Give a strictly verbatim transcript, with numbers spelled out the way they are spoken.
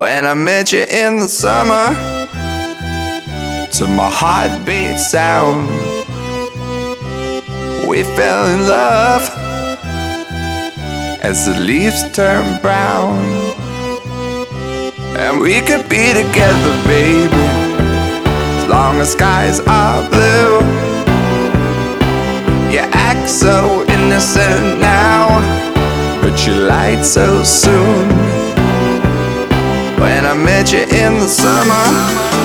When I met you in the summer, to my heartbeat sound, we fell in love as the leaves turn brown. And we could be together, baby, as long as skies are blue. You act so innocent now, but you lied so soon. When I met you in the summer,